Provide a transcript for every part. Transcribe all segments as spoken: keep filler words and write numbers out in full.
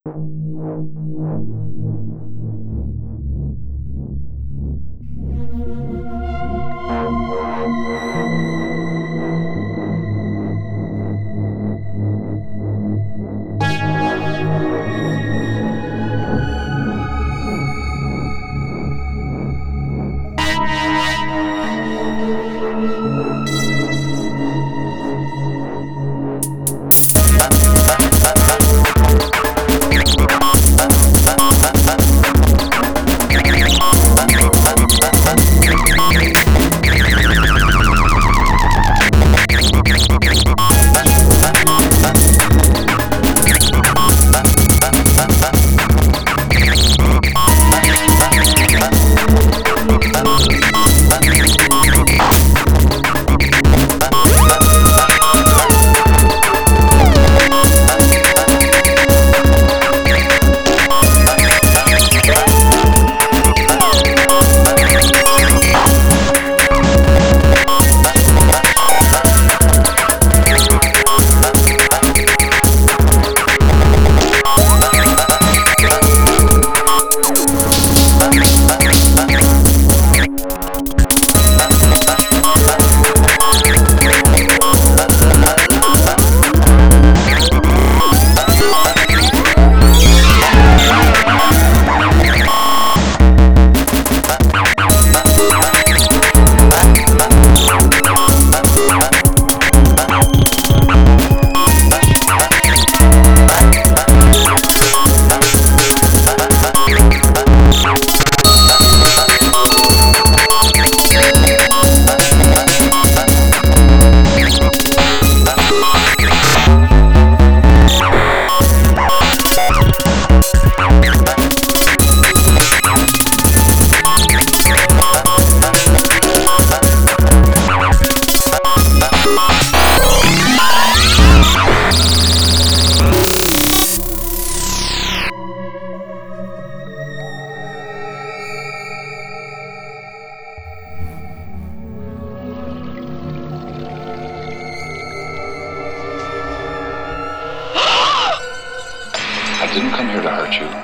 I didn't come here to hurt you.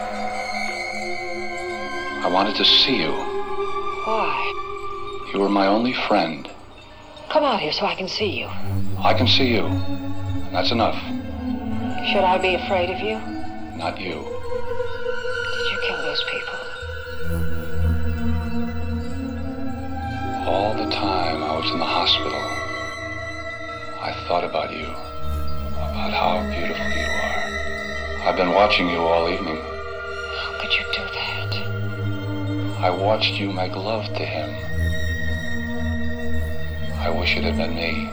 I wanted to see you. Why? You were my only friend. Come out here so I can see you. I can see you, and that's enough. Should I be afraid of you? Not you. Did you kill those people? All the time I was in the hospital, I thought about you, about how beautiful you are. I've been watching you all evening. How could you do that? I watched you make love to him. I wish it had been me.